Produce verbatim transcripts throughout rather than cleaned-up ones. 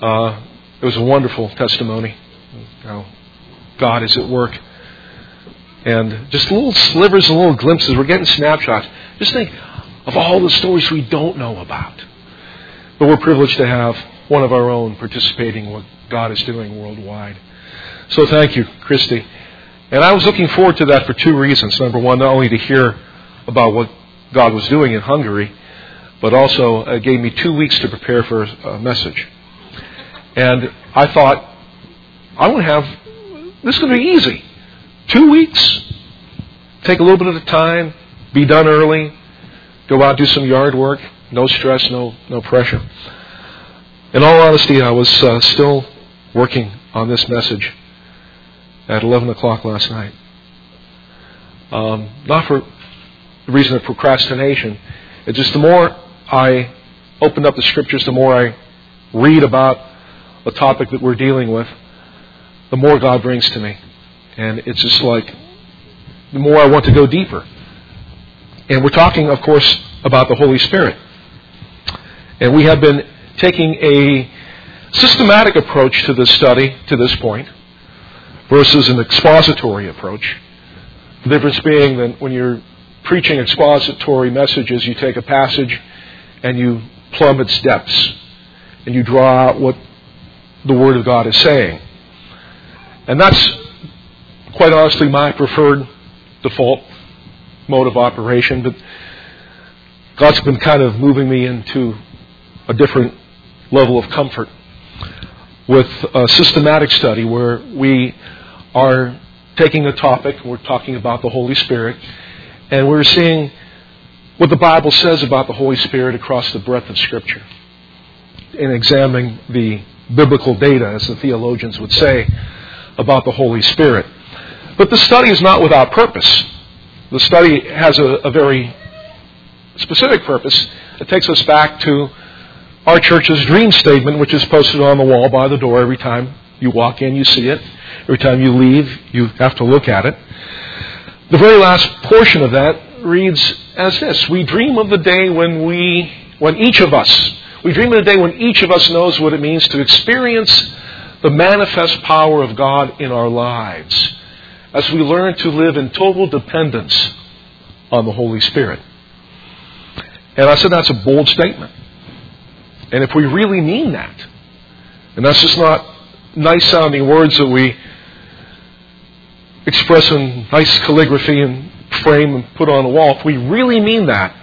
Uh, it was a wonderful testimony. You know, God is at work. And just little slivers and little glimpses. We're getting snapshots. Just think of all the stories we don't know about. But we're privileged to have one of our own participating in what God is doing worldwide. So thank you, Christy. And I was looking forward to that for two reasons. Number one, not only to hear about what God was doing in Hungary, but also it gave me two weeks to prepare for a message. And I thought, I want to have, this is going to be easy. Two weeks, take a little bit of the time, be done early, go out, do some yard work, no stress, no no pressure. In all honesty, I was uh, still working on this message at eleven o'clock last night. Um, not for the reason of procrastination. It's just the more I open up the Scriptures, the more I read about the topic that we're dealing with, the more God brings to me. And it's just like, the more I want to go deeper. And we're talking, of course, about the Holy Spirit. And we have been taking a systematic approach to this study to this point versus an expository approach. The difference being that when you're preaching expository messages, you take a passage and you plumb its depths and you draw out what the Word of God is saying. And that's, quite honestly, my preferred default mode of operation. But God's been kind of moving me into a different level of comfort with a systematic study where we are taking a topic, we're talking about the Holy Spirit, and we're seeing what the Bible says about the Holy Spirit across the breadth of Scripture, and examining the biblical data, as the theologians would say, about the Holy Spirit. But the study is not without purpose. The study has a, a very specific purpose. It takes us back to our church's dream statement, which is posted on the wall by the door. Every time you walk in, you see it. Every time you leave, you have to look at it. The very last portion of that reads as this: we dream of the day when we, when each of us, we dream of the day when each of us knows what it means to experience the manifest power of God in our lives, as we learn to live in total dependence on the Holy Spirit. And I said that's a bold statement. And if we really mean that, and that's just not nice sounding words that we express in nice calligraphy and frame and put on the wall, if we really mean that,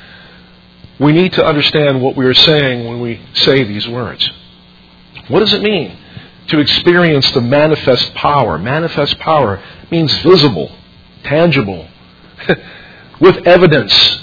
we need to understand what we are saying when we say these words. What does it mean to experience the manifest power? Manifest power means visible, tangible, with evidence.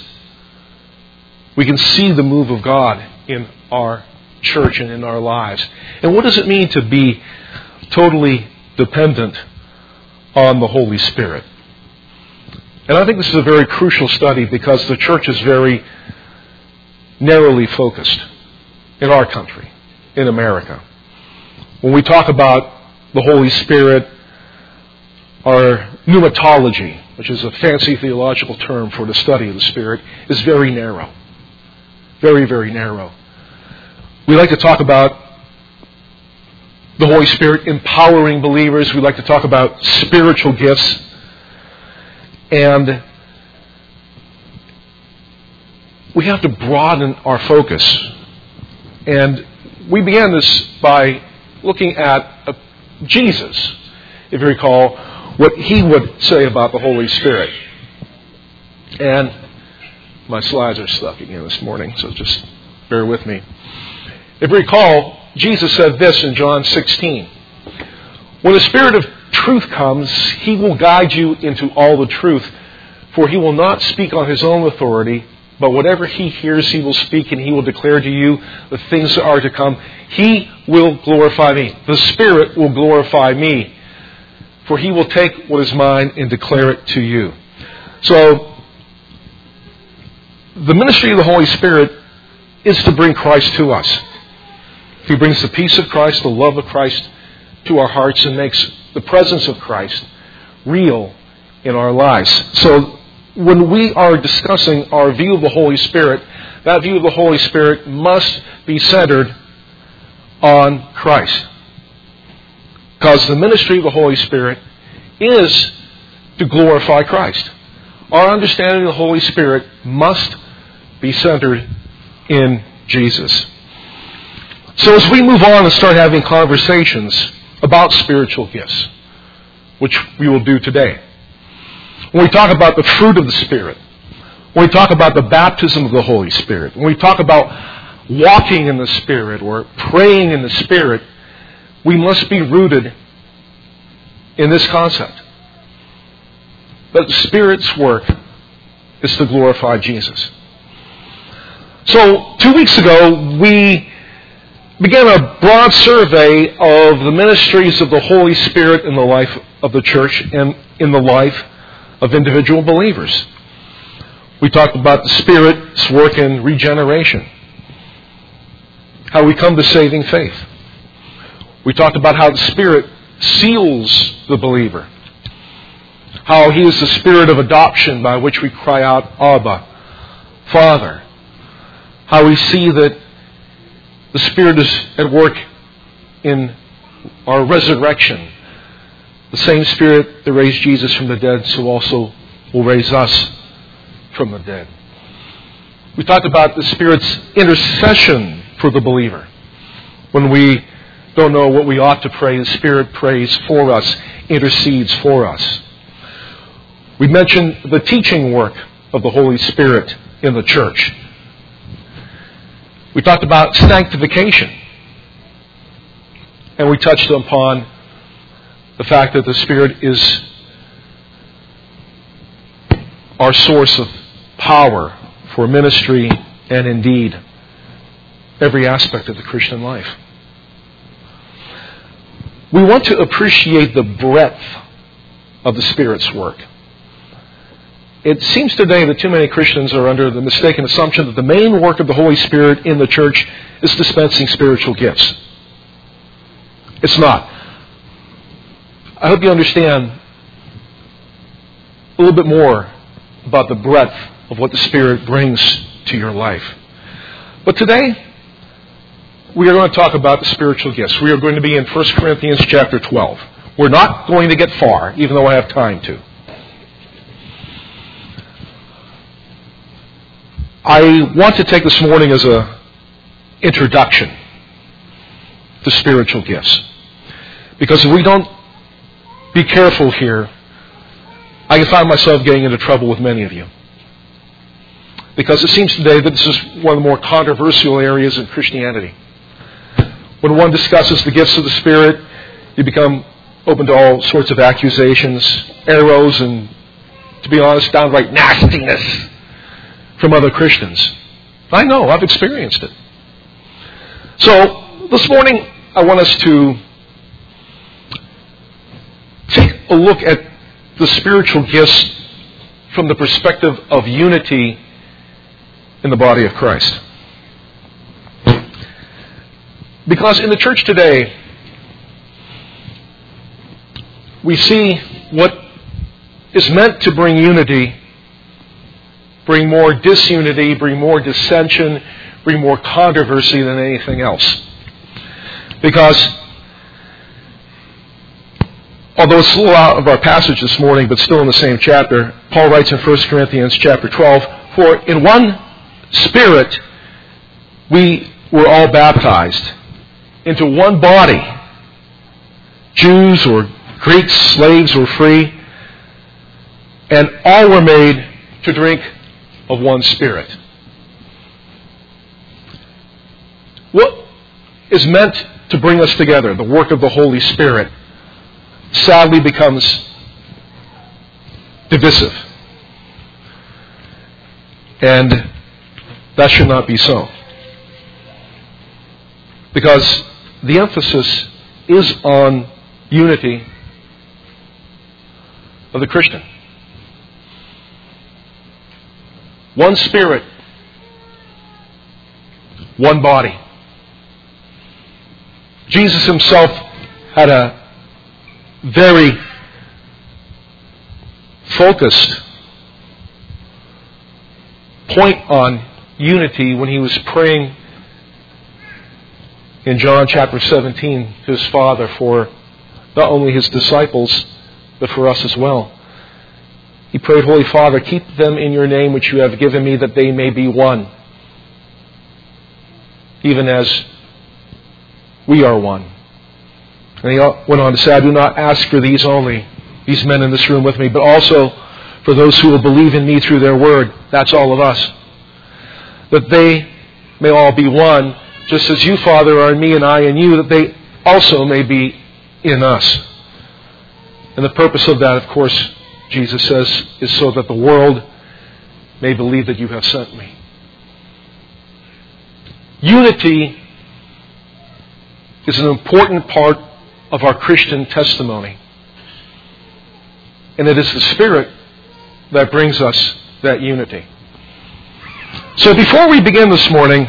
We can see the move of God in our church and in our lives. And what does it mean to be totally dependent on the Holy Spirit? And I think this is a very crucial study because the church is very narrowly focused in our country, in America. When we talk about the Holy Spirit, our pneumatology, which is a fancy theological term for the study of the Spirit, is very narrow. Very, very narrow. We like to talk about the Holy Spirit empowering believers. We like to talk about spiritual gifts. And we have to broaden our focus. And we began this by looking at uh, Jesus, if you recall, what he would say about the Holy Spirit. And my slides are stuck again this morning, so just bear with me. If you recall, Jesus said this in John sixteen. When the Spirit of truth comes, he will guide you into all the truth, for he will not speak on his own authority, but whatever he hears he will speak, and he will declare to you the things that are to come. He will glorify me. The Spirit will glorify me, for he will take what is mine and declare it to you. So, the ministry of the Holy Spirit is to bring Christ to us. He brings the peace of Christ, the love of Christ to our hearts and makes the presence of Christ real in our lives. So when we are discussing our view of the Holy Spirit, that view of the Holy Spirit must be centered on Christ. Because the ministry of the Holy Spirit is to glorify Christ. Our understanding of the Holy Spirit must be centered in Jesus. So as we move on and start having conversations about spiritual gifts, which we will do today, when we talk about the fruit of the Spirit, when we talk about the baptism of the Holy Spirit, when we talk about walking in the Spirit or praying in the Spirit, we must be rooted in this concept. That the Spirit's work is to glorify Jesus. So, two weeks ago, we began a broad survey of the ministries of the Holy Spirit in the life of the church and in the life of individual believers. We talked about the Spirit's work in regeneration, how we come to saving faith. We talked about how the Spirit seals the believer, how He is the Spirit of adoption by which we cry out, Abba, Father, how we see that the Spirit is at work in our resurrection. The same Spirit that raised Jesus from the dead, so also will raise us from the dead. We talked about the Spirit's intercession for the believer. When we don't know what we ought to pray, the Spirit prays for us, intercedes for us. We mentioned the teaching work of the Holy Spirit in the church. We talked about sanctification. And we touched upon the fact that the Spirit is our source of power for ministry and indeed every aspect of the Christian life. We want to appreciate the breadth of the Spirit's work. It seems today that too many Christians are under the mistaken assumption that the main work of the Holy Spirit in the church is dispensing spiritual gifts. It's not. I hope you understand a little bit more about the breadth of what the Spirit brings to your life. But today, we are going to talk about the spiritual gifts. We are going to be in First Corinthians chapter twelve. We're not going to get far, even though I have time to. I want to take this morning as an introduction to spiritual gifts. Because if we don't be careful here, I can find myself getting into trouble with many of you. Because it seems today that this is one of the more controversial areas in Christianity. When one discusses the gifts of the Spirit, you become open to all sorts of accusations, arrows, and, to be honest, downright nastiness from other Christians. I know, I've experienced it. So, this morning, I want us to take a look at the spiritual gifts from the perspective of unity in the body of Christ. Because in the church today, we see what is meant to bring unity, bring more disunity, bring more dissension, bring more controversy than anything else. Because, although it's a little out of our passage this morning, but still in the same chapter, Paul writes in First Corinthians chapter twelve, "For in one Spirit we were all baptized into one body, Jews or Greeks, slaves or free, and all were made to drink of one Spirit." What is meant to bring us together, the work of the Holy Spirit, sadly becomes divisive. And that should not be so. Because the emphasis is on unity of the Christian. One Spirit, one body. Jesus Himself had a very focused point on unity when He was praying in John chapter seventeen to His Father for not only His disciples, but for us as well. He prayed, Holy Father, keep them in your name which you have given me, that they may be one, even as we are one. And he went on to say, I do not ask for these only, these men in this room with me, but also for those who will believe in me through their word. That's all of us. That they may all be one, just as you, Father, are in me and I in you, that they also may be in us. And the purpose of that, of course, Jesus says, is so that the world may believe that you have sent me. Unity is an important part of our Christian testimony. And it is the Spirit that brings us that unity. So before we begin this morning,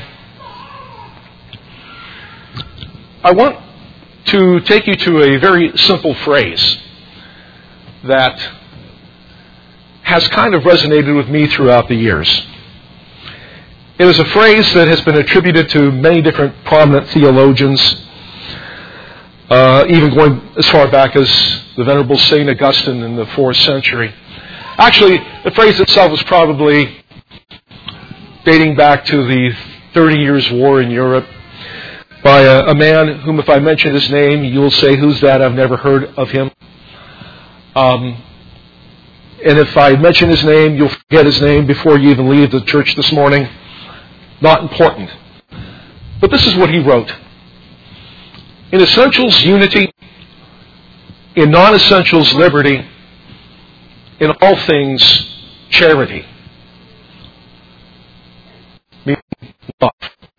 I want to take you to a very simple phrase that has kind of resonated with me throughout the years. It is a phrase that has been attributed to many different prominent theologians, uh, even going as far back as the Venerable Saint Augustine in the fourth century. Actually, the phrase itself was probably dating back to the Thirty Years' War in Europe by a, a man whom, if I mention his name, you'll say, who's that? I've never heard of him. Um, and if I mention his name, you'll forget his name before you even leave the church this morning. Not important. But this is what he wrote. In essentials, unity. In non-essentials, liberty. In all things, charity. Meaning love.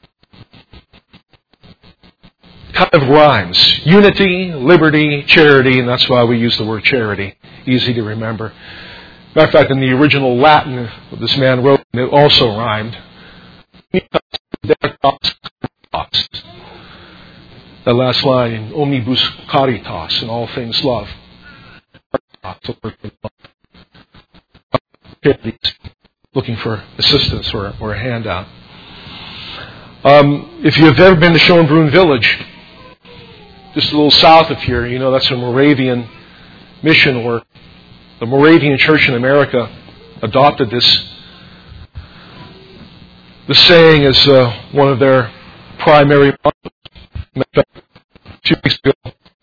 Kind of rhymes. Unity, liberty, charity, and that's why we use the word charity. Easy to remember. Matter of fact, in the original Latin this man wrote, it also rhymed. That last line, omnibus caritas, in all things love. Looking for assistance or, or a handout. Um, if you've ever been to Schönbrunn Village, just a little south of here, you know that's a Moravian mission work. The Moravian Church in America adopted this this saying as uh, one of their primary mottos. Two weeks ago,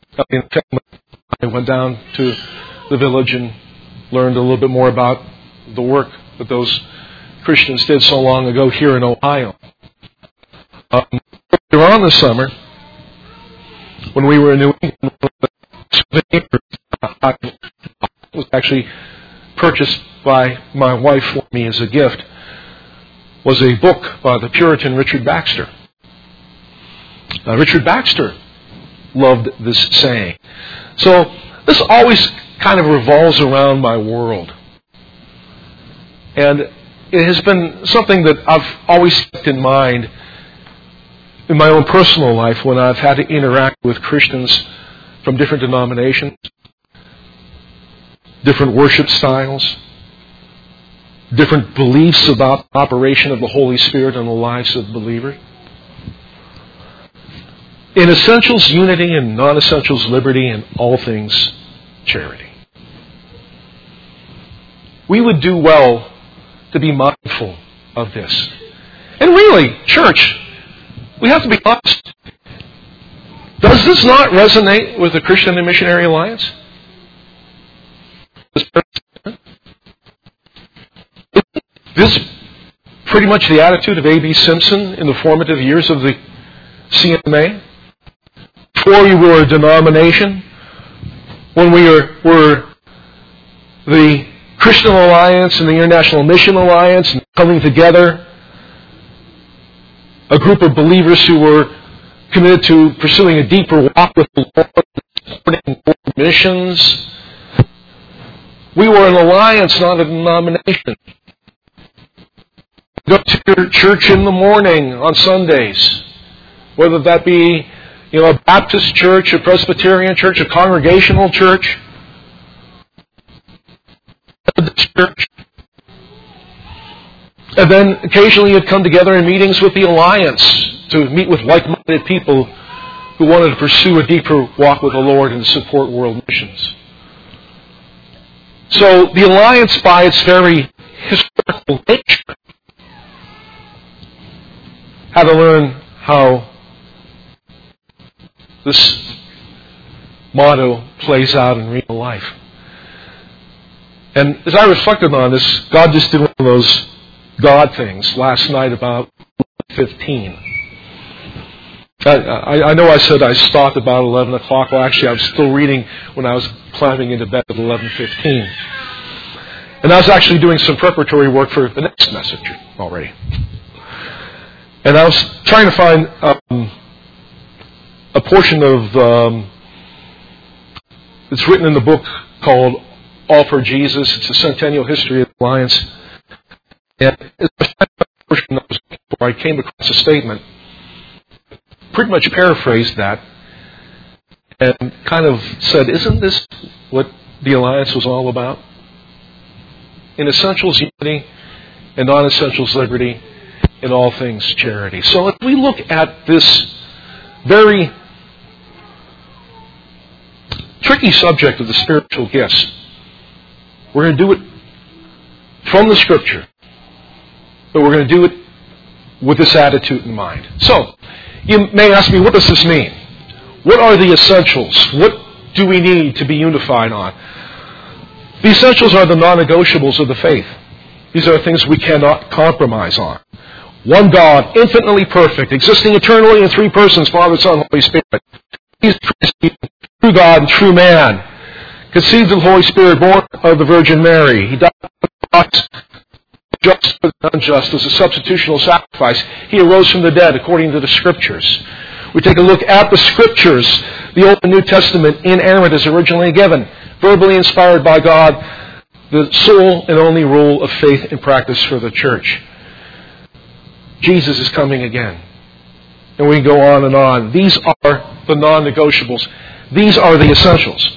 I went down to the village and learned a little bit more about the work that those Christians did so long ago here in Ohio. Um, earlier on this summer, when we were in New England, was actually purchased by my wife for me as a gift, was a book by the Puritan Richard Baxter. Uh, Richard Baxter loved this saying. So this always kind of revolves around my world. And it has been something that I've always kept in mind in my own personal life when I've had to interact with Christians from different denominations, different worship styles, different beliefs about the operation of the Holy Spirit in the lives of believers. In essentials, unity, and non-essentials, liberty, and all things, charity. We would do well to be mindful of this. And really, church, we have to be honest. Does this not resonate with the Christian and Missionary Alliance? This is pretty much the attitude of A B Simpson in the formative years of the C M A. Before we were a denomination, when we were, were the Christian Alliance and the International Mission Alliance and coming together, a group of believers who were committed to pursuing a deeper walk with the Lord, supporting world missions. We were an alliance, not a denomination. Go to your church in the morning on Sundays, whether that be, you know, a Baptist church, a Presbyterian church, a congregational church, church. And then occasionally you'd come together in meetings with the Alliance to meet with like-minded people who wanted to pursue a deeper walk with the Lord and support world missions. So the Alliance, by its very historical nature, had to learn how this motto plays out in real life. And as I reflected on this, God just did one of those God things last night about fifteen. I, I, I know I said I stopped about eleven o'clock. Well, actually, I was still reading when I was climbing into bed at eleven fifteen. And I was actually doing some preparatory work for the next message already. And I was trying to find um, a portion of, um, it's written in the book called All for Jesus. It's a centennial history of the Alliance. And it's a portion that was where I came across a statement, pretty much paraphrased that, and kind of said, isn't this what the Alliance was all about? In essentials, unity, in non-essentials, liberty, in all things, charity. So if we look at this very tricky subject of the spiritual gifts, we're going to do it from the Scripture, but we're going to do it with this attitude in mind. So, you may ask me, what does this mean? What are the essentials? What do we need to be unified on? The essentials are the non-negotiables of the faith. These are things we cannot compromise on. One God, infinitely perfect, existing eternally in three persons, Father, Son, Holy Spirit. He is true God and true man. Conceived of the Holy Spirit, born of the Virgin Mary. He died on the cross, just for the unjust, as a substitutional sacrifice. He arose from the dead according to the Scriptures. We take a look at the Scriptures, the Old and New Testament, inerrant as originally given, verbally inspired by God, the sole and only rule of faith and practice for the church. Jesus is coming again. And we can go on and on. These are the non-negotiables. These are the essentials.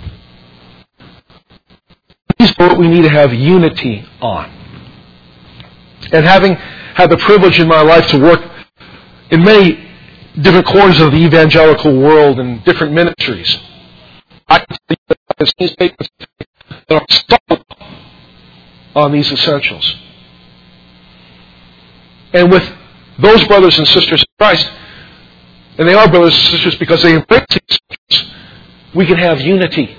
These are what we need to have unity on. And having had the privilege in my life to work in many different corners of the evangelical world and different ministries, I can see that I've seen statements that are stuck on these essentials. And with those brothers and sisters in Christ, and they are brothers and sisters because they embrace these essentials, we can have unity.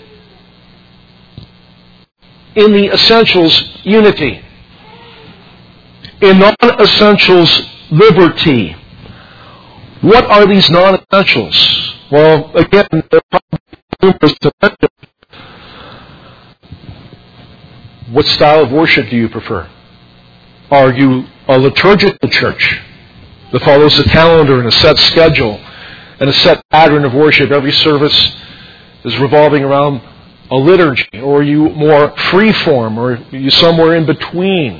In the essentials, unity. In non-essentials, liberty. What are these non-essentials? Well, again, there are probably numerous to mention. What style of worship do you prefer? Are you a liturgical church that follows a calendar and a set schedule and a set pattern of worship? Every service is revolving around a liturgy. Or are you more free-form? Or are you somewhere in between?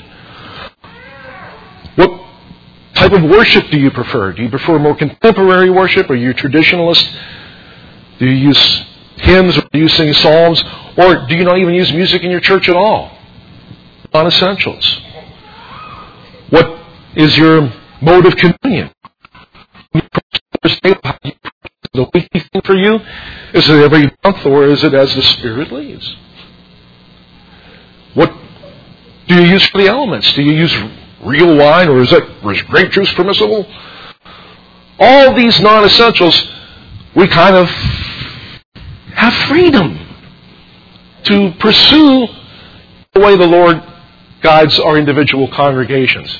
What type of worship do you prefer? Do you prefer more contemporary worship? Are you a traditionalist? Do you use hymns? Or do you sing psalms? Or do you not even use music in your church at all? Non-essentials. What is your mode of communion? Is it a weekly thing for you? Is it every month, or is it as the Spirit leads? What do you use for the elements? Do you use real wine, or is it is grape juice permissible? All these non-essentials, we kind of have freedom to pursue the way the Lord guides our individual congregations.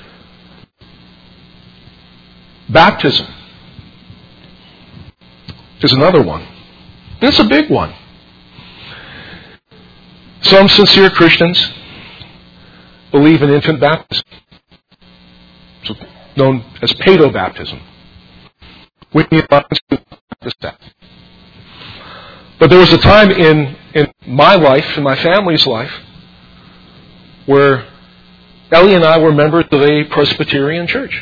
Baptism is another one. And it's a big one. Some sincere Christians believe in infant baptism, it's known as paedobaptism. We need to practice that. But there was a time in, in my life, in my family's life, where Ellie and I were members of a Presbyterian church.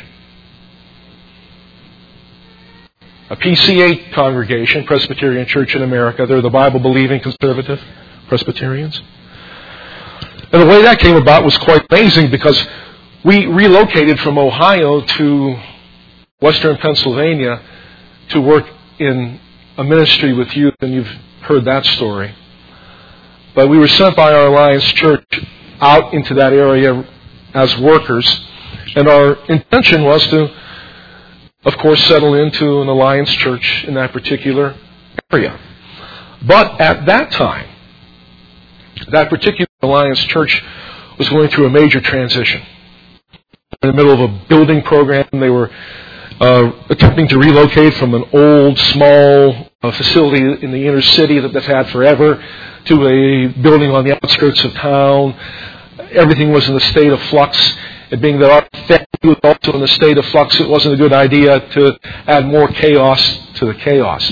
A P C A congregation, Presbyterian Church in America. They're the Bible-believing conservative Presbyterians. And the way that came about was quite amazing, because we relocated from Ohio to Western Pennsylvania to work in a ministry with youth, and you've heard that story. But we were sent by our Alliance Church out into that area as workers, and our intention was to, of course, settle into an Alliance Church in that particular area. But at that time, that particular Alliance Church was going through a major transition. In the middle of a building program, they were uh, attempting to relocate from an old, small uh, facility in the inner city that they've had forever to a building on the outskirts of town. Everything was in a state of flux. And being that our family was also in a state of flux, it wasn't a good idea to add more chaos to the chaos.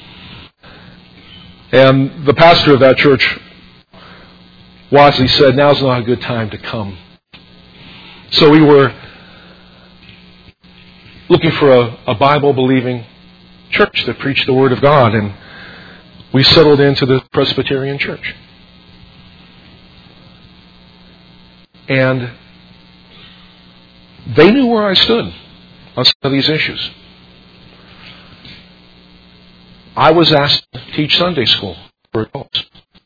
And the pastor of that church wisely said, now's not a good time to come. So we were looking for a, a Bible-believing church that preached the Word of God, and we settled into the Presbyterian Church. And they knew where I stood on some of these issues. I was asked to teach Sunday school for adults.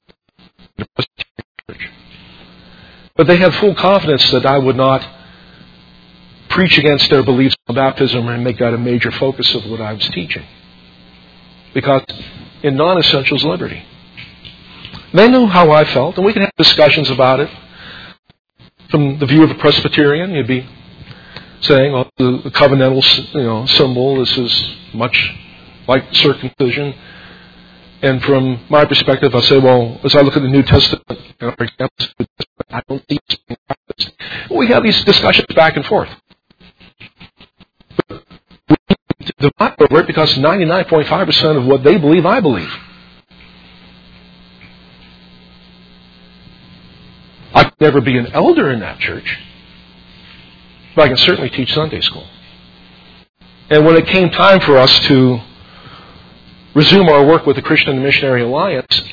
But they had full confidence that I would not preach against their beliefs on baptism and make that a major focus of what I was teaching. Because in non-essentials, liberty. They knew how I felt, and we could have discussions about it. From the view of a Presbyterian, you'd be saying, oh, the, the covenantal you know, symbol, this is much like circumcision. And from my perspective, I say, well, as I look at the New Testament, you know, for example, I don't see this. We have these discussions back and forth. But we need to divide over it because ninety-nine point five percent of what they believe, I believe. I could never be an elder in that church, but I can certainly teach Sunday school. And when it came time for us to resume our work with the Christian Missionary Alliance,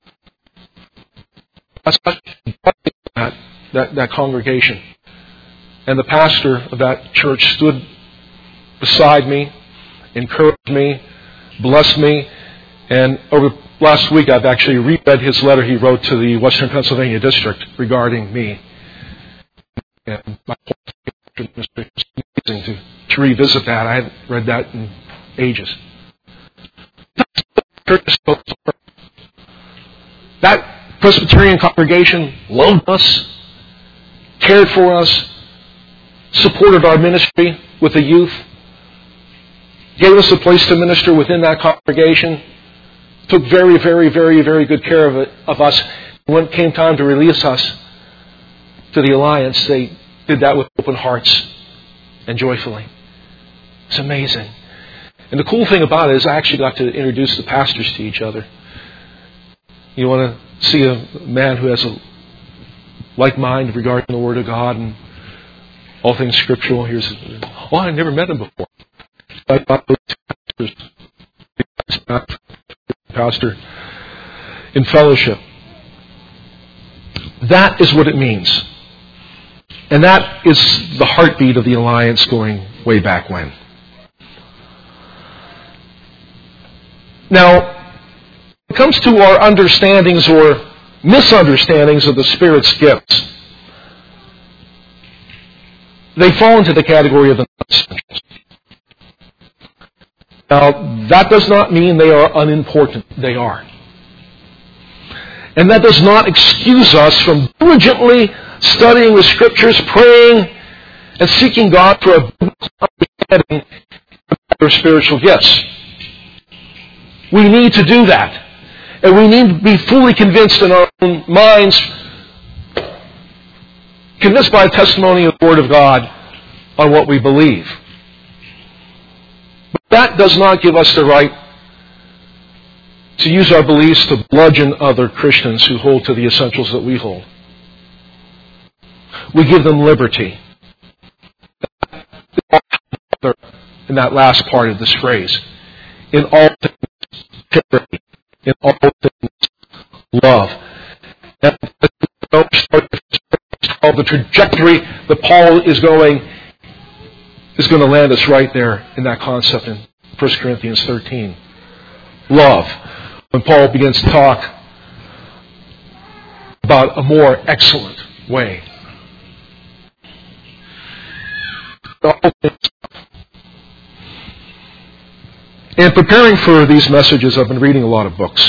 that, that, that congregation. And the pastor of that church stood beside me, encouraged me, blessed me, and over last week I've actually reread his letter he wrote to the Western Pennsylvania District regarding me. And my it's amazing to, to revisit that. I haven't read that in ages. That Presbyterian congregation loved us, cared for us, supported our ministry with the youth, gave us a place to minister within that congregation, took very, very, very, very good care of it, of us. When it came time to release us to the Alliance, they did that with open hearts and joyfully. It's amazing. And the cool thing about it is I actually got to introduce the pastors to each other. You want to see a man who has a like mind regarding the Word of God and all things scriptural. Here's, oh, I never met him before. I thought those pastors, pastor in fellowship. That is what it means. And that is the heartbeat of the Alliance going way back when. Now, when it comes to our understandings or misunderstandings of the Spirit's gifts, they fall into the category of the non-essentials. Now, that does not mean they are unimportant. They are. And that does not excuse us from diligently studying the Scriptures, praying, and seeking God for a biblical understanding of their spiritual gifts. We need to do that. And we need to be fully convinced in our own minds, convinced by the testimony of the Word of God on what we believe. But that does not give us the right to use our beliefs to bludgeon other Christians who hold to the essentials that we hold. We give them liberty. In that last part of this phrase. In all things, charity. In all things, love. And called the trajectory that Paul is going is going to land us right there in that concept in First Corinthians thirteen. Love. When Paul begins to talk about a more excellent way. In preparing for these messages, I've been reading a lot of books.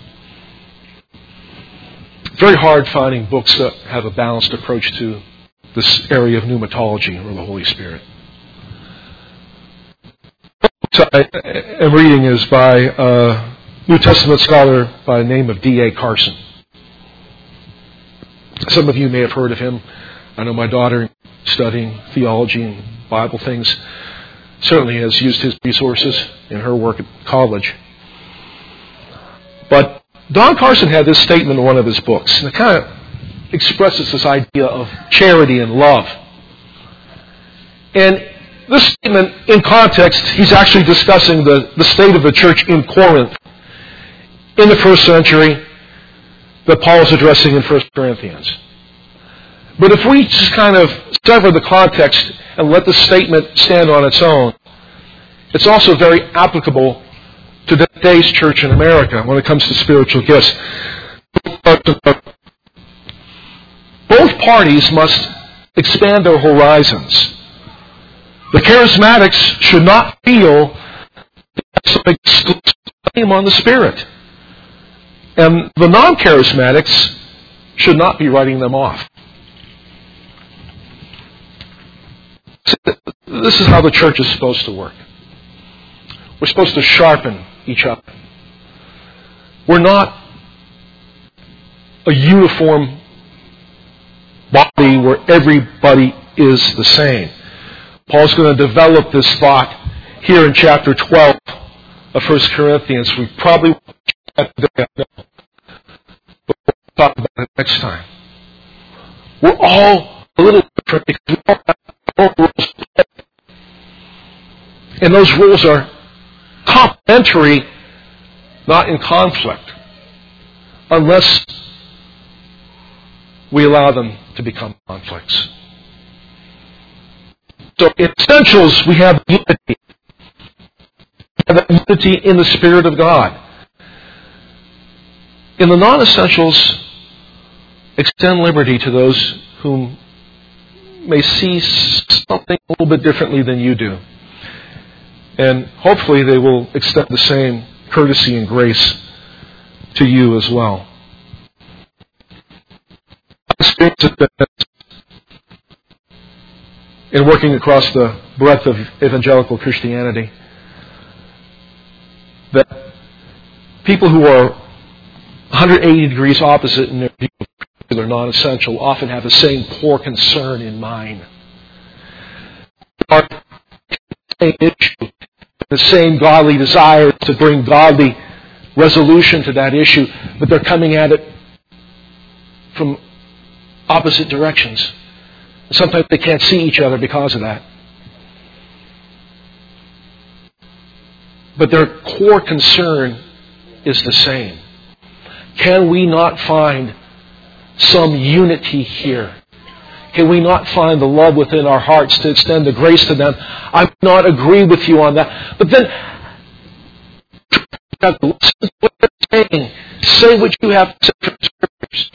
It's very hard finding books that have a balanced approach to this area of pneumatology or the Holy Spirit. The book I am reading is by a New Testament scholar by the name of D A Carson. Some of you may have heard of him. I know my daughter, studying theology and Bible things, certainly has used his resources in her work at college. But Don Carson had this statement in one of his books, and it kind of expresses this idea of charity and love. And this statement, in context, he's actually discussing the, the state of the church in Corinth in the first century that Paul is addressing in First Corinthians. But if we just kind of sever the context and let the statement stand on its own, it's also very applicable to today's church in America when it comes to spiritual gifts. Both parties must expand their horizons. The charismatics should not feel some exclusive claim on the Spirit. And the non-charismatics should not be writing them off. This is how the church is supposed to work. We're supposed to sharpen each other. We're not a uniform body where everybody is the same. Paul's going to develop this thought here in chapter twelve of First Corinthians. We probably won't do that today, I know. But we'll talk about it next time. We're all a little different because we all have our own rules. And those rules are complementary, not in conflict, unless we allow them to become conflicts. So in essentials, we have unity. We have that unity in the Spirit of God. In the non-essentials, extend liberty to those whom may see something a little bit differently than you do. And hopefully they will extend the same courtesy and grace to you as well. In working across the breadth of evangelical Christianity, that people who are one hundred eighty degrees opposite in their view of particular non-essential often have the same core concern in mind. They are the same issue, the same godly desire to bring godly resolution to that issue, but they're coming at it from opposite directions. Sometimes they can't see each other because of that. But their core concern is the same. Can we not find some unity here? Can we not find the love within our hearts to extend the grace to them? I do not agree with you on that. But then, you have to listen to what they're saying. Say what you have to say from Scriptures.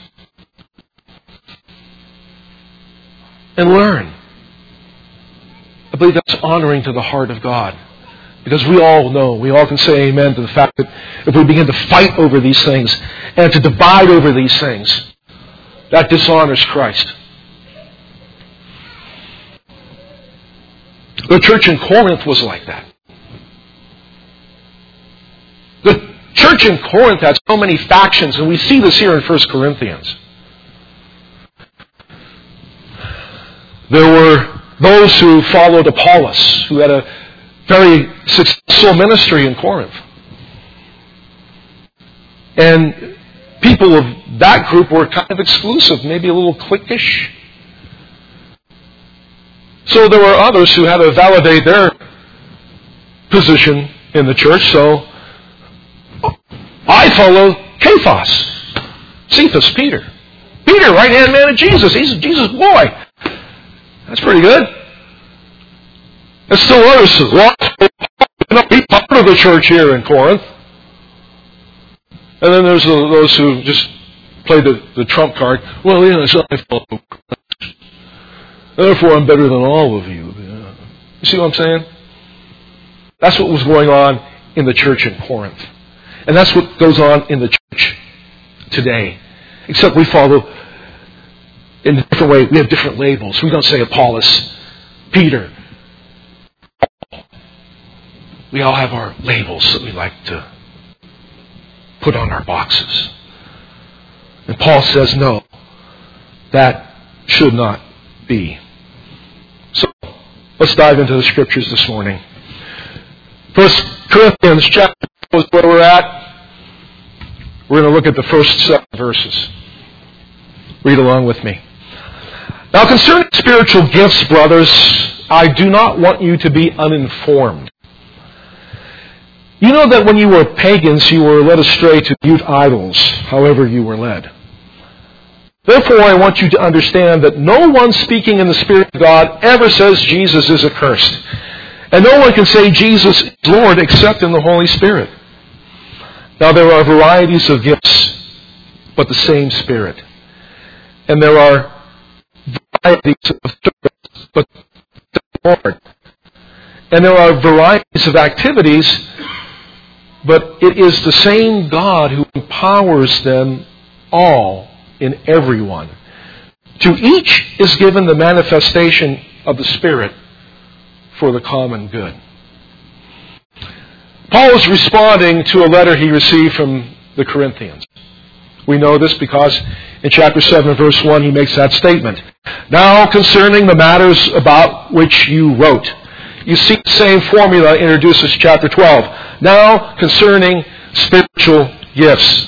And learn. I believe that's honoring to the heart of God. Because we all know, we all can say amen to the fact that if we begin to fight over these things and to divide over these things, that dishonors Christ. The church in Corinth was like that. The church in Corinth had so many factions, and we see this here in First Corinthians. There were those who followed Apollos, who had a very successful ministry in Corinth. And people of that group were kind of exclusive, maybe a little cliquish. So there were others who had to validate their position in the church. So I follow Cephas, Cephas, Peter. Peter, right-hand man of Jesus. He's Jesus' boy. That's pretty good. There's still others. Well, he's part of the church here in Corinth. And then there's those who just play the, the trump card. Well, you know, it's not my fault. Therefore, I'm better than all of you. You see what I'm saying? That's what was going on in the church in Corinth. And that's what goes on in the church today. Except we follow in a different way. We have different labels. We don't say Apollos, Peter. We all have our labels that we like to put on our boxes. And Paul says, no, that should not be. So, let's dive into the Scriptures this morning. First Corinthians chapter is where we're at. We're going to look at the first seven verses. Read along with me. Now concerning spiritual gifts, brothers, I do not want you to be uninformed. You know that when you were pagans, you were led astray to mute idols, however you were led. Therefore, I want you to understand that no one speaking in the Spirit of God ever says Jesus is accursed. And no one can say Jesus is Lord except in the Holy Spirit. Now there are varieties of gifts, but the same Spirit. And there are varieties of service, but the Lord. And there are varieties of activities, but it is the same God who empowers them all in everyone. To each is given the manifestation of the Spirit for the common good. Paul is responding to a letter he received from the Corinthians. We know this because in chapter seven, verse one, he makes that statement. Now concerning the matters about which you wrote. You see the same formula introduces chapter twelve. Now concerning spiritual gifts.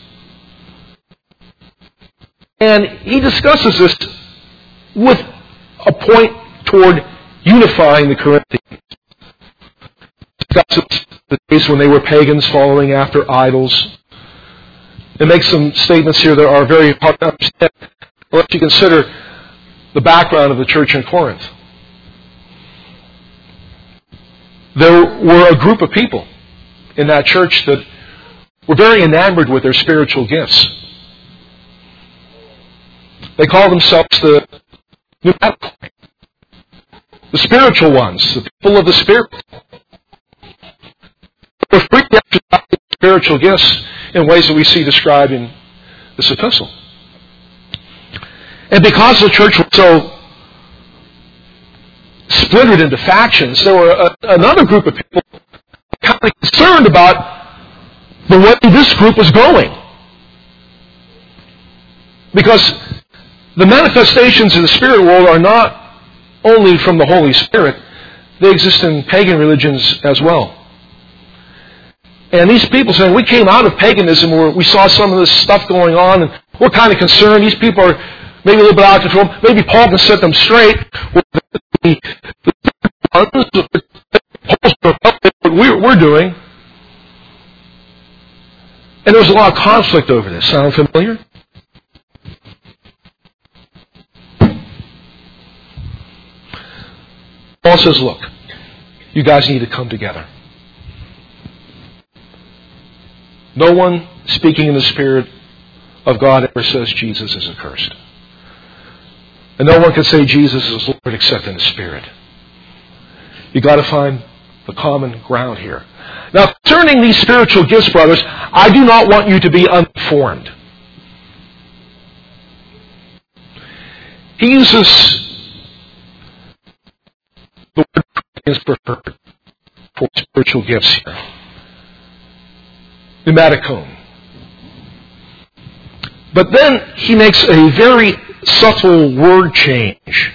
And he discusses this with a point toward unifying the Corinthians. He discusses the days when they were pagans following after idols. It makes some statements here that are very hard to understand unless you consider the background of the church in Corinth. There were a group of people in that church that were very enamored with their spiritual gifts. They call themselves the pneumatic, the spiritual ones, the people of the Spirit. They were free to exercise spiritual gifts in ways that we see described in this epistle. And because the church was so splintered into factions, there were a, another group of people kind of concerned about the way this group was going. Because the manifestations in the spirit world are not only from the Holy Spirit, they exist in pagan religions as well. And these people saying, we came out of paganism where we saw some of this stuff going on and we're kind of concerned. These people are maybe a little bit out of control. Maybe Paul can set them straight. What we're doing. And there was a lot of conflict over this. Sound familiar? Paul says, look, you guys need to come together. No one speaking in the Spirit of God ever says Jesus is accursed. And no one can say Jesus is Lord except in the Spirit. You've got to find the common ground here. Now, concerning these spiritual gifts, brothers, I do not want you to be uninformed. He uses the word is preferred for spiritual gifts here. Pneumaticon. But then he makes a very subtle word change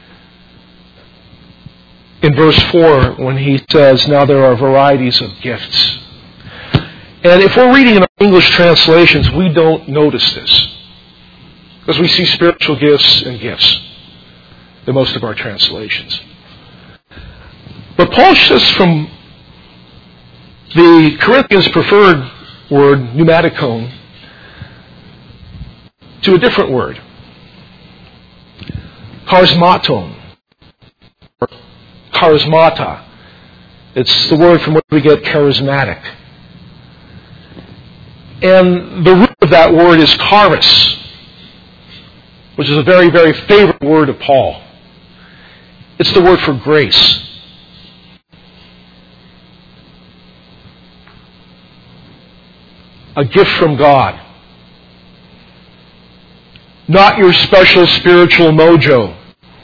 in verse four when he says, now there are varieties of gifts. And if we're reading in our English translations, we don't notice this. Because we see spiritual gifts and gifts in most of our translations. But Paul shifts from the Corinthians' preferred word, pneumaticon, to a different word. Charismaton. Or charismata. It's the word from which we get charismatic. And the root of that word is charis, which is a very, very favorite word of Paul. It's the word for grace. A gift from God. Not your special spiritual mojo.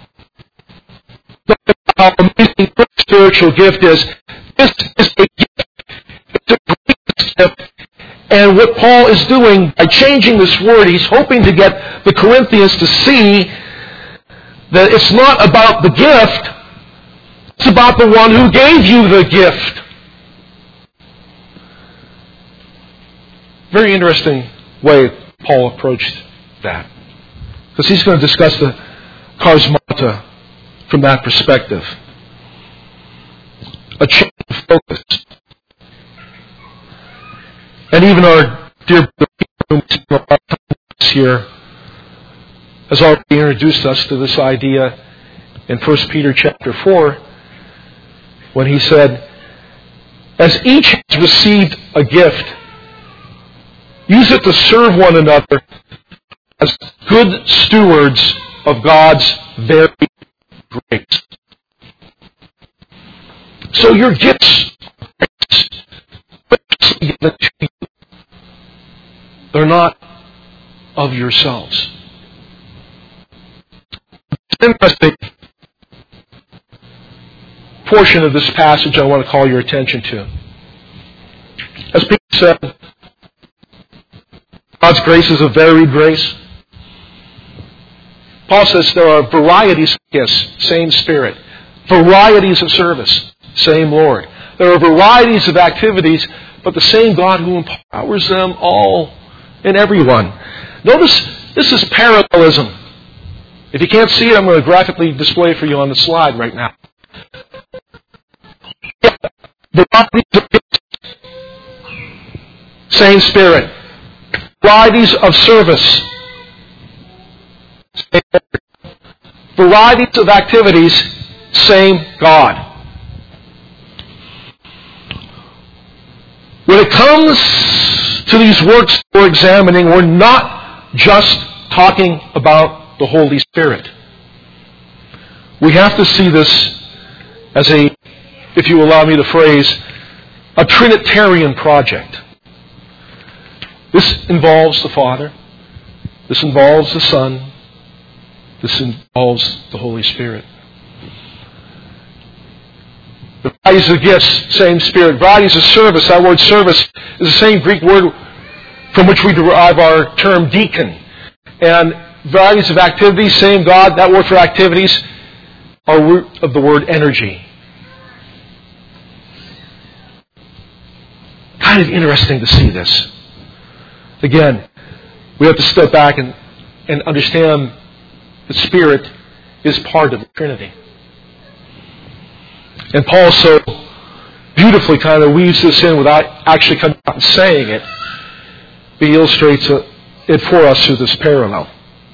How amazing your spiritual gift is. This is a gift. It's a great gift. And what Paul is doing by changing this word, he's hoping to get the Corinthians to see that it's not about the gift, it's about the one who gave you the gift. Very interesting way Paul approached that. Because he's going to discuss the charismata from that perspective. A change of focus. And even our dear brother here has already introduced us to this idea in First Peter chapter four, when he said, as each has received a gift, use it to serve one another as good stewards of God's very grace. So your gifts are given to you. They're not of yourselves. It's an interesting portion of this passage I want to call your attention to. As Peter said, God's grace is a varied grace. Paul says there are varieties of gifts, same Spirit. Varieties of service, same Lord. There are varieties of activities, but the same God who empowers them all and everyone. Notice this is parallelism. If you can't see it, I'm going to graphically display it for you on the slide right now. Varieties of gifts, same Spirit. Varieties of service. Varieties of activities, same God. When it comes to these works we're examining, we're not just talking about the Holy Spirit. We have to see this as a, if you allow me the phrase, a Trinitarian project. This involves the Father. This involves the Son. This involves the Holy Spirit. The varieties of gifts, same Spirit. Varieties of service. That word service is the same Greek word from which we derive our term deacon. And varieties of activities, same God. That word for activities, our root of the word energy. Kind of interesting to see this. Again, we have to step back and, and understand the Spirit is part of the Trinity. And Paul so beautifully kind of weaves this in without actually coming out and saying it. He illustrates it for us through this parallel.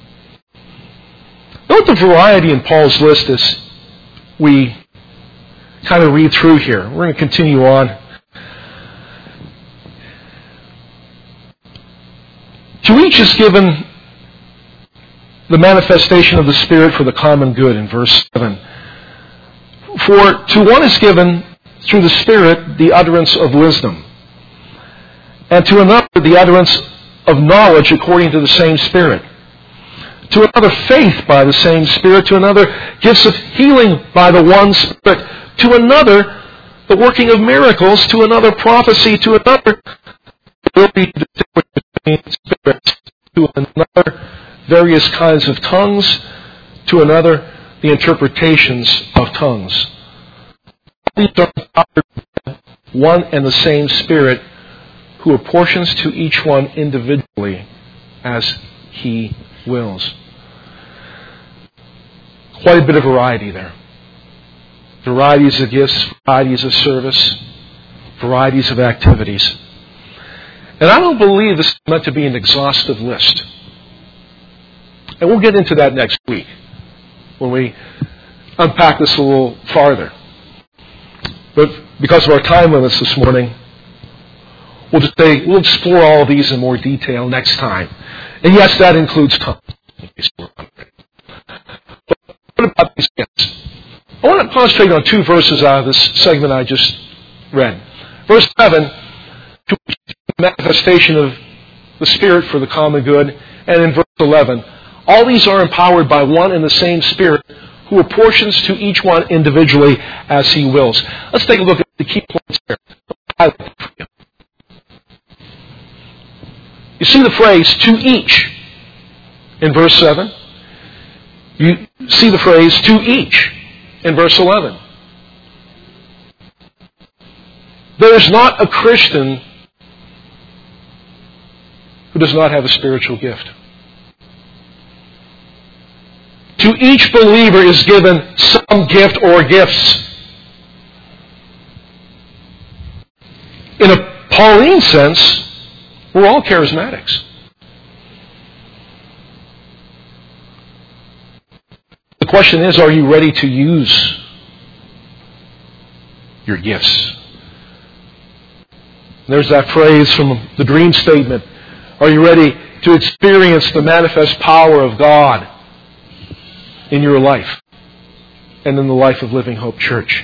Note the variety in Paul's list as we kind of read through here. We're going to continue on. To each is given the manifestation of the Spirit for the common good in verse seven. For to one is given through the Spirit the utterance of wisdom, and to another the utterance of knowledge according to the same Spirit. To another faith by the same Spirit, to another gifts of healing by the one Spirit, to another the working of miracles, to another prophecy, to another ability to distinguish between spirits, to another various kinds of tongues, to another the interpretations of tongues. These are one and the same Spirit, who apportions to each one individually as He wills. Quite a bit of variety there. Varieties of gifts, varieties of service, varieties of activities. And I don't believe this is meant to be an exhaustive list. And we'll get into that next week when we unpack this a little farther. But because of our time limits this morning, we'll just say we'll explore all of these in more detail next time. And yes, that includes tongues. But what about these gifts? I want to concentrate on two verses out of this segment I just read. Verse seven, to the manifestation of the Spirit for the common good, and in verse eleven, all these are empowered by one and the same Spirit, who apportions to each one individually as He wills. Let's take a look at the key points here. You see the phrase, to each, in verse seven. You see the phrase, to each, in verse eleven. There is not a Christian who does not have a spiritual gift. To each believer is given some gift or gifts. In a Pauline sense, we're all charismatics. The question is, are you ready to use your gifts? There's that phrase from the dream statement. Are you ready to experience the manifest power of God in your life and in the life of Living Hope Church?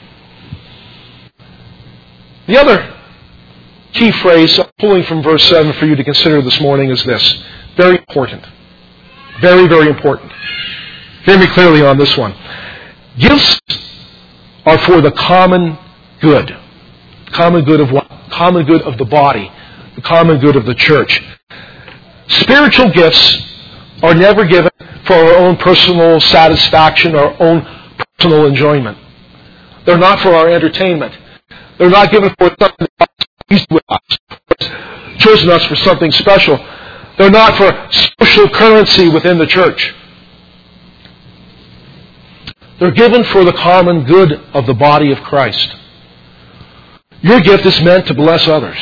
The other key phrase pulling from verse seven for you to consider this morning is this. Very important. Very, very important. Hear me clearly on this one. Gifts are for the common good. Common good of what? Common good of the body. The common good of the church. Spiritual gifts are never given for our own personal satisfaction, our own personal enjoyment. They're not for our entertainment. They're not given for something that is with us, chosen us for something special. They're not for social currency within the church. They're given for the common good of the body of Christ. Your gift is meant to bless others.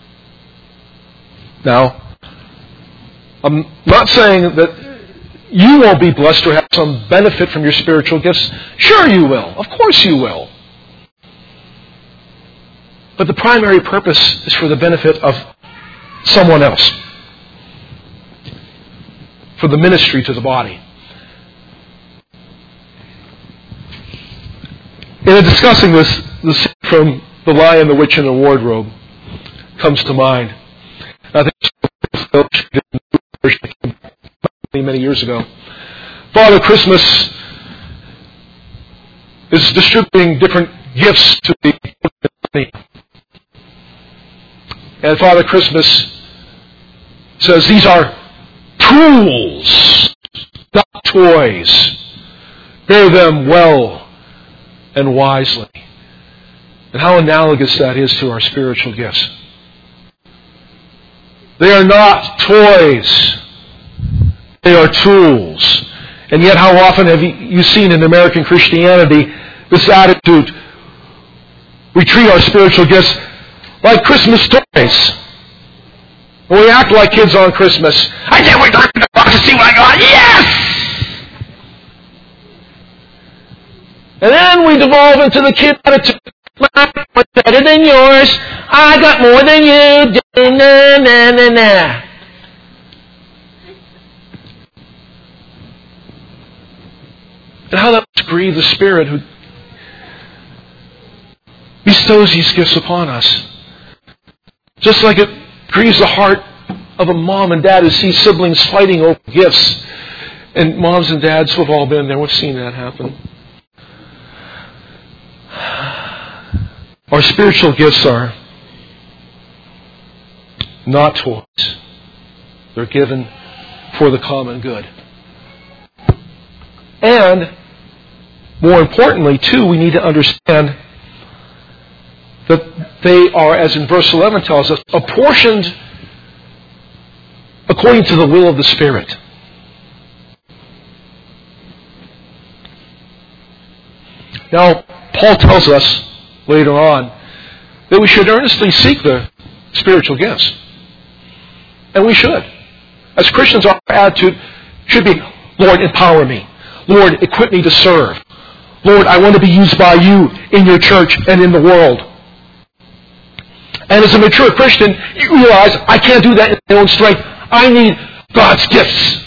Now, I'm not saying that you won't be blessed or have some benefit from your spiritual gifts. Sure you will. Of course you will. But the primary purpose is for the benefit of someone else. For the ministry to the body. In discussing this, the scene from The Lion, the Witch, and the Wardrobe comes to mind. I think many, many years ago. Father Christmas is distributing different gifts to the community. And Father Christmas says, these are tools, not toys. Bear them well and wisely. And how analogous that is to our spiritual gifts. They are not toys. They are tools. And yet how often have you seen in American Christianity this attitude? We treat our spiritual gifts like Christmas toys. And we act like kids on Christmas. I can't wait to open the box to see what I got. Yes! And then we devolve into the kid attitude. Mine was better than yours. I got more than you. Na, na, na, na. And how that must grieve the Spirit who bestows these gifts upon us. Just like it grieves the heart of a mom and dad who see siblings fighting over gifts. And moms and dads who have all been there, we've seen that happen. Our spiritual gifts are not toys. They're given for the common good. And, more importantly, too, we need to understand that they are, as in verse eleven tells us, apportioned according to the will of the Spirit. Now, Paul tells us later on that we should earnestly seek the spiritual gifts. And we should. As Christians, our attitude should be, Lord, empower me. Lord, equip me to serve. Lord, I want to be used by you in your church and in the world. And as a mature Christian, you realize I can't do that in my own strength. I need God's gifts.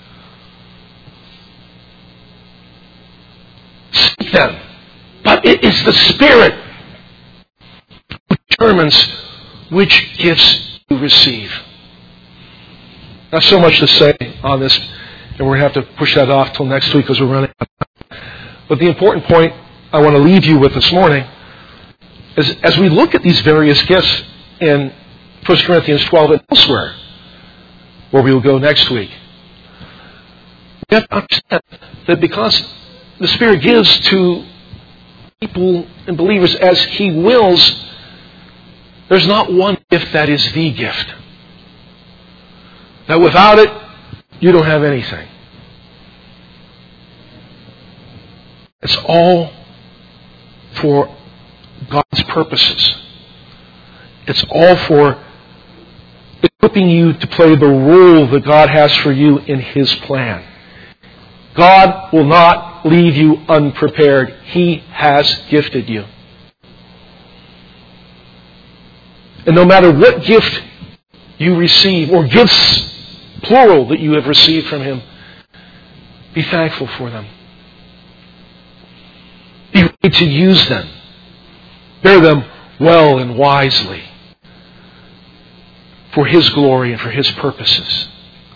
Seek them. But it is the Spirit who determines which gifts you receive. Not so much to say on this, and we're going to have to push that off till next week because we're running out of time. But the important point I want to leave you with this morning is as we look at these various gifts in First Corinthians twelve and elsewhere, where we will go next week, we have to understand that because the Spirit gives to people and believers as He wills, there's not one gift that is the gift. That without it, you don't have anything. It's all for God's purposes. It's all for equipping you to play the role that God has for you in His plan. God will not leave you unprepared. He has gifted you. And no matter what gift you receive, or gifts, plural, that you have received from Him, be thankful for them. Be ready to use them. Bear them well and wisely for His glory and for His purposes.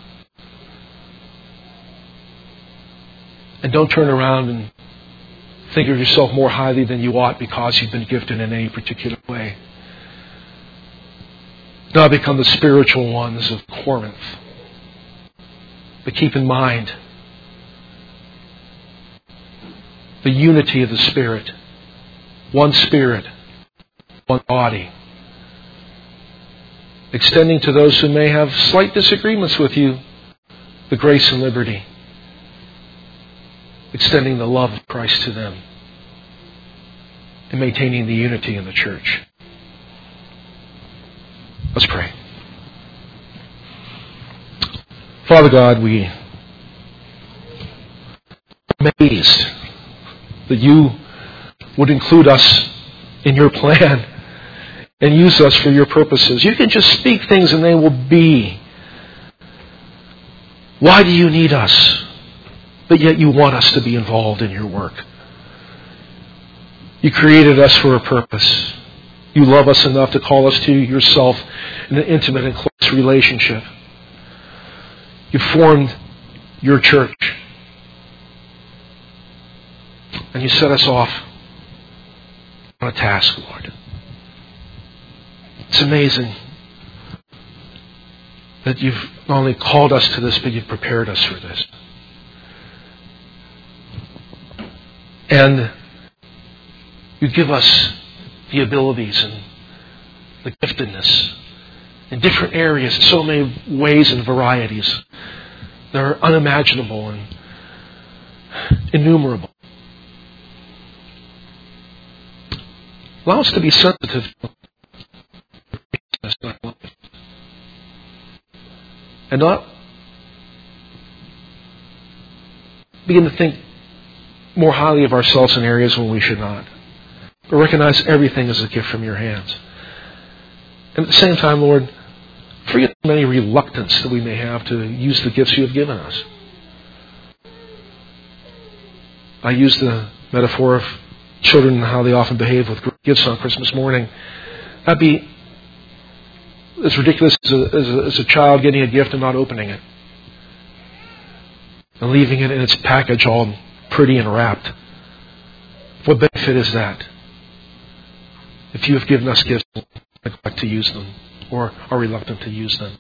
And don't turn around and think of yourself more highly than you ought because you've been gifted in any particular way. Now become the spiritual ones of Corinth. But keep in mind the unity of the Spirit. One Spirit, one body. Extending to those who may have slight disagreements with you the grace and liberty. Extending the love of Christ to them. And maintaining the unity in the church. Let's pray. Father God, we are amazed that you would include us in your plan and use us for your purposes. You can just speak things and they will be. Why do you need us? But yet you want us to be involved in your work. You created us for a purpose. You love us enough to call us to yourself in an intimate and close relationship. You formed your church. And you set us off on a task, Lord. It's amazing that you've not only called us to this, but you've prepared us for this. And you give us the abilities and the giftedness in different areas, in so many ways and varieties. They're unimaginable and innumerable. Allow us to be sensitive to and not begin to think more highly of ourselves in areas when we should not. But recognize everything as a gift from your hands. And at the same time, Lord, free us from any reluctance that we may have to use the gifts you have given us. I use the metaphor of children and how they often behave with gifts on Christmas morning. That'd be as ridiculous as a, as, a, as a child getting a gift and not opening it. And leaving it in its package all pretty and wrapped. What benefit is that? If you have given us gifts, we neglect to use them or are reluctant to use them.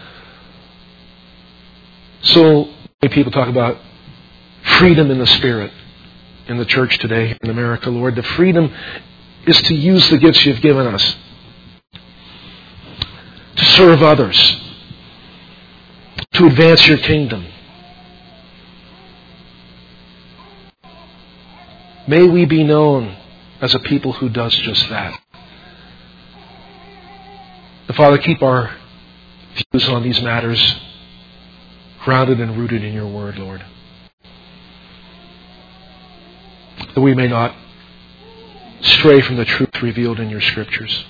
So many people talk about freedom in the Spirit in the church today in America, Lord. The freedom is to use the gifts you've given us to serve others, to advance your kingdom. May we be known as a people who does just that. And Father, keep our views on these matters grounded and rooted in your word, Lord. That we may not stray from the truth revealed in your scriptures.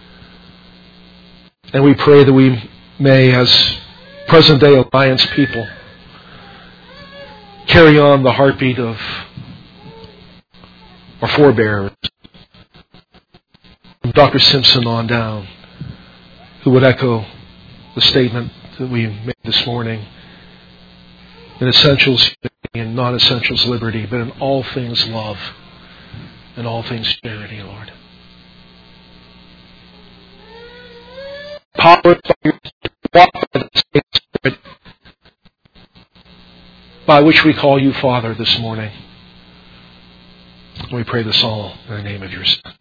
And we pray that we may, as present-day Alliance people, carry on the heartbeat of our forebears, from Doctor Simpson on down, who would echo the statement that we made this morning: in essentials and non-essentials liberty, but in all things love, and all things charity, Lord. Power by your walk by the same Spirit, by which we call you Father this morning. We pray this all in the name of your Son.